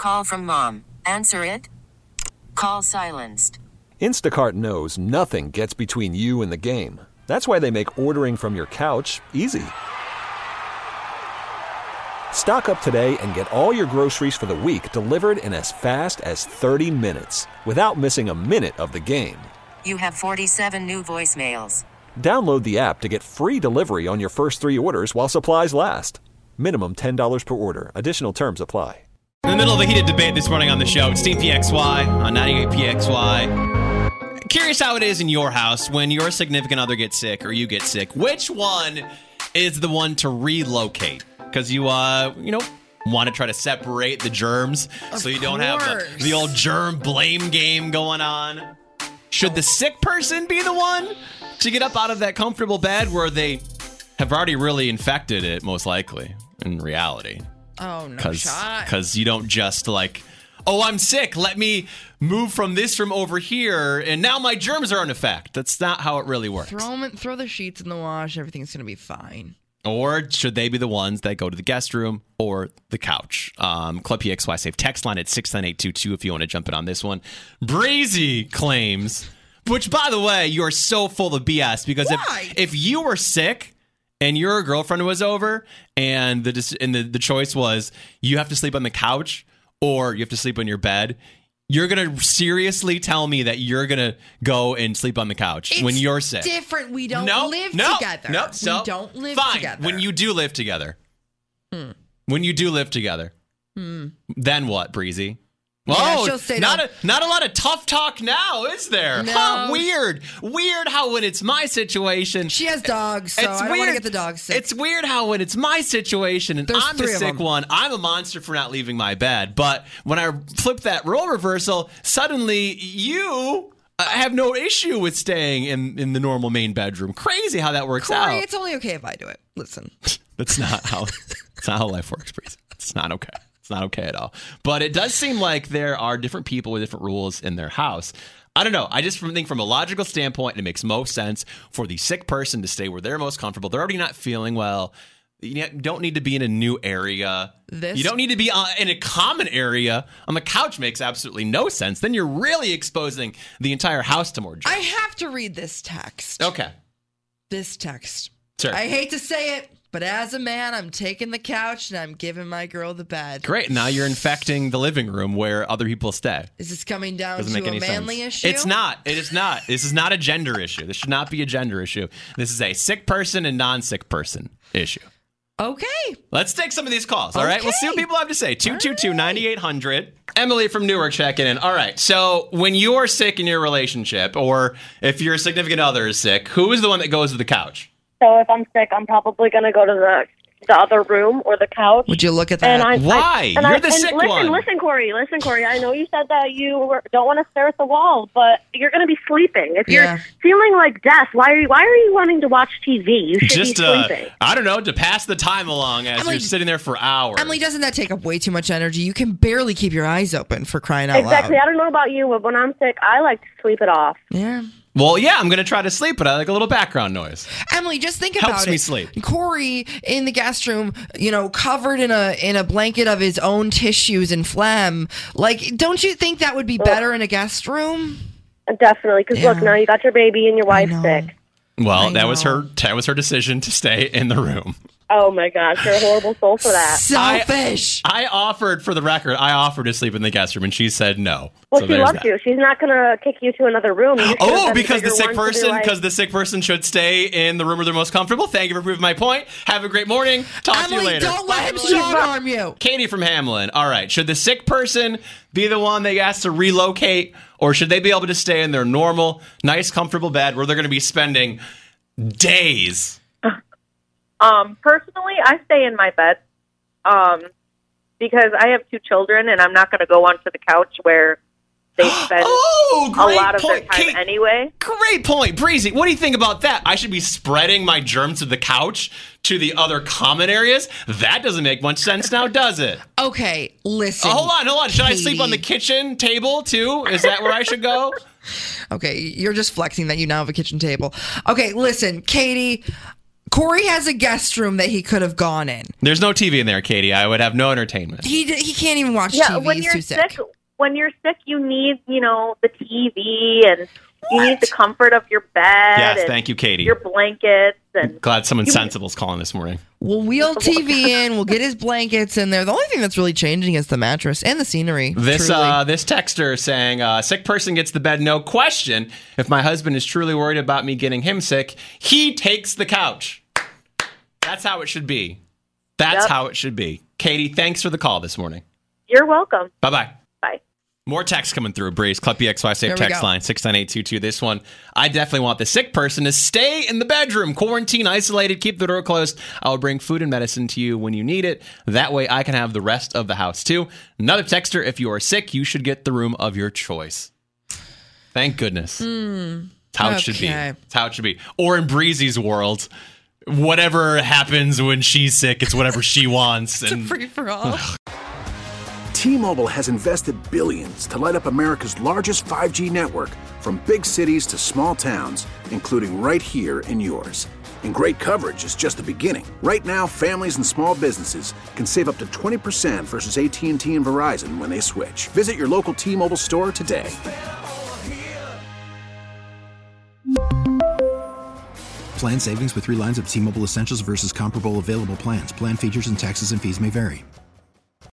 Call from mom. Answer it. Call silenced. Instacart knows nothing gets between you and the game. That's why they make ordering from your couch easy. Stock up today and get all your groceries for the week delivered in as fast as 30 minutes without missing a minute of the game. You have 47 new voicemails. Download the app to get free delivery on your first 3 orders while supplies last. Minimum $10 per order. Additional terms apply. In the middle of a heated debate this morning on the show, it's Team PXY on 98 PXY. Curious how it is in your house when your significant other gets sick or you get sick. Which one is the one to relocate? Because you want to try to separate the germs so you don't have the old germ blame game going on. Should the sick person be the one to get up out of that comfortable bed where they have already really infected it, most likely, in reality? Oh, no shot. Because you don't just I'm sick, let me move from this room over here, and now my germs are in effect. That's not how it really works. Throw the sheets in the wash, everything's going to be fine. Or should they be the ones that go to the guest room or the couch? Club PXY Safe text line at 69822 if you want to jump in on this one. Breezy claims, which, by the way, you're so full of BS, because if you were sick and your girlfriend was over and the choice was you have to sleep on the couch or you have to sleep on your bed, you're going to seriously tell me that you're going to go and sleep on the couch when you're sick? It's different. We don't live together. No, so, we don't live fine. together. When you do live together. When you do live together. Then what, Breezy? Yeah, she'll say not a lot of tough talk now, is there? No. Huh, weird how when it's my situation... She has dogs, so I don't want to get the dogs sick. It's weird how when it's my situation and I'm the sick one, I'm a monster for not leaving my bed. But when I flip that role reversal, suddenly you have no issue with staying in the normal main bedroom. Crazy how that works out. It's only okay if I do it. Listen. That's not how life works, Breezy. It's not okay. It's not okay at all. But it does seem like there are different people with different rules in their house. I don't know. I just think from a logical standpoint, it makes most sense for the sick person to stay where they're most comfortable. They're already not feeling well. You don't need to be in a new area. You don't need to be in a common area. On the couch makes absolutely no sense. Then you're really exposing the entire house to more germs. I have to read this text. Okay. This text. Sure. I hate to say it, but as a man, I'm taking the couch and I'm giving my girl the bed. Great. Now you're infecting the living room where other people stay. Is this coming down Doesn't to make a any manly sense. issue? It's not. It is not. This is not a gender issue. This should not be a gender issue. This is a sick person and non-sick person issue. Okay. Let's take some of these calls, all right? We'll see what people have to say. 222-9800. Emily from Newark checking in. All right, so when you're sick in your relationship, or if your significant other is sick, who is the one that goes to the couch? So if I'm sick, I'm probably going to go to the other room or the couch. Would you look at that? Why? You're the sick one. Listen, Corey. I know you said that you don't want to stare at the wall, but you're going to be sleeping. If you're feeling like death, why are you wanting to watch TV? You should be sleeping. I don't know, to pass the time along as you're sitting there for hours. Emily, doesn't that take up way too much energy? You can barely keep your eyes open, for crying out loud. Exactly. I don't know about you, but when I'm sick, I like to sleep it off. Yeah. Well, yeah, I'm going to try to sleep, but I like a little background noise. Emily, just think about it. Helps me sleep. Corey in the guest room, covered in a blanket of his own tissues and phlegm. Like, don't you think that would be better in a guest room? Definitely, because look, now you got your baby and your wife's sick. Well, that was her decision to stay in the room. Oh my gosh, you're a horrible soul for that. Selfish. I offered, for the record, to sleep in the guest room, and she said no. Well, so she loves you. She's not going to kick you to another room. Because the sick person should stay in the room where they're most comfortable. Thank you for proving my point. Have a great morning. Talk to you later. Don't let him strong arm you. Katie from Hamlin. All right. Should the sick person be the one they asked to relocate, or should they be able to stay in their normal, nice, comfortable bed where they're going to be spending days? Personally, I stay in my bed because I have 2 children, and I'm not going to go onto the couch where they spend a lot of their time anyway. Great point. Breezy, what do you think about that? I should be spreading my germs to the couch to the other common areas? That doesn't make much sense now, does it? Okay, listen. Hold on. Should I sleep on the kitchen table, too? Is that where I should go? Okay, you're just flexing that you now have a kitchen table. Okay, listen, Katie, Corey has a guest room that he could have gone in. There's no TV in there, Katie. I would have no entertainment. He can't even watch TV. When He's you're too sick. When you're sick, you need, the TV and you need the comfort of your bed. Yes, and thank you, Katie. Your blankets. And glad someone sensible's calling this morning. We'll wheel TV in. We'll get his blankets in there. The only thing that's really changing is the mattress and the scenery. This texter saying, sick person gets the bed, no question. If my husband is truly worried about me getting him sick, he takes the couch. That's how it should be. That's how it should be. Katie, thanks for the call this morning. You're welcome. Bye-bye. Bye. More texts coming through. Breeze, Club PXY Safe text line, 69822. This one, I definitely want the sick person to stay in the bedroom, quarantine, isolated, keep the door closed. I'll bring food and medicine to you when you need it. That way I can have the rest of the house too. Another texter, if you are sick, you should get the room of your choice. Thank goodness. That's how it should be. That's how it should be. Or in Breezy's world, whatever happens when she's sick, it's whatever she wants. It's a free-for-all. T-Mobile has invested billions to light up America's largest 5G network, from big cities to small towns, including right here in yours. And great coverage is just the beginning. Right now, families and small businesses can save up to 20% versus AT&T and Verizon when they switch. Visit your local T-Mobile store today. Plan savings with 3 lines of T-Mobile Essentials versus comparable available plans. Plan features and taxes and fees may vary.